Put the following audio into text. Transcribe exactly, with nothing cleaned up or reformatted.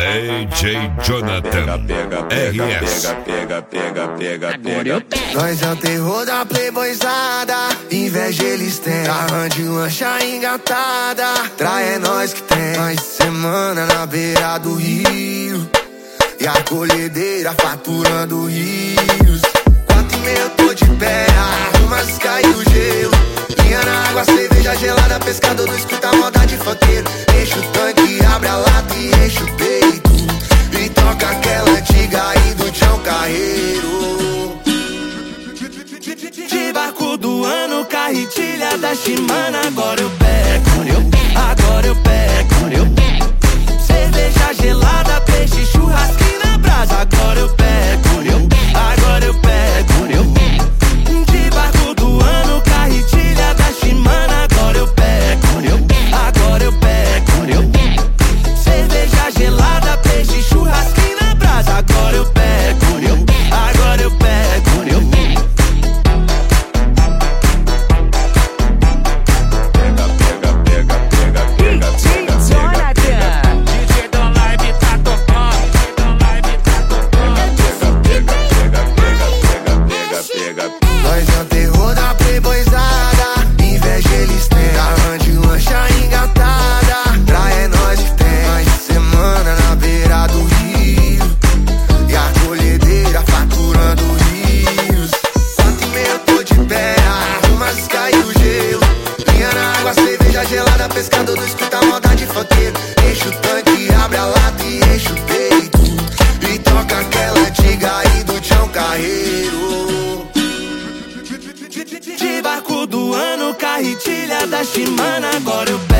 D J Jonathan R S. Pega, pega, pega, pega, pega. Nós é o terror da playboyzada, inveja eles têm. Carrão de lancha engatada, trai é nós que tem. Nós semana na beira do rio, e a colhedeira faturando rios. Quatro e meia eu tô de pé, arruma se cai o gelo. Linha na água, cerveja gelada, pescador não escuta a moda de funkeiro. Enche o tanque, abre a lata e enche o peito, e toca aquela antiga aí do Tião Carreiro. De barco do ano, carretilha da Shimano. Agora eu pego, agora eu pego, eu pego. Cerveja gelada, peixe, churrasquinho na brasa. Agora eu pego, eu, agora eu pego, eu pego. De barco do ano, carretilha da Shimano. Agora eu pego, eu, agora eu pego, eu pego. Cerveja gelada, peixe, churrasquinho na brasa. Agora eu pego, eu, agora eu pego, eu pego. Nós é o terror da playboyzada, inveja eles têm. Carrão de lancha engatada, trai é nós que tem. Nós semana na beira do rio, e a colhedeira faturando rios. Quatro e meia eu tô de pé, arruma se cai o gelo. Linha na água, cerveja gelada, pescador não escuta a moda de funkeiro. Enche o tanque, abre a lata e enche o peito, e toca aquela antiga aí do Tião Carreiro. De barco do ano, carretilha da Shimano. Agora eu pego.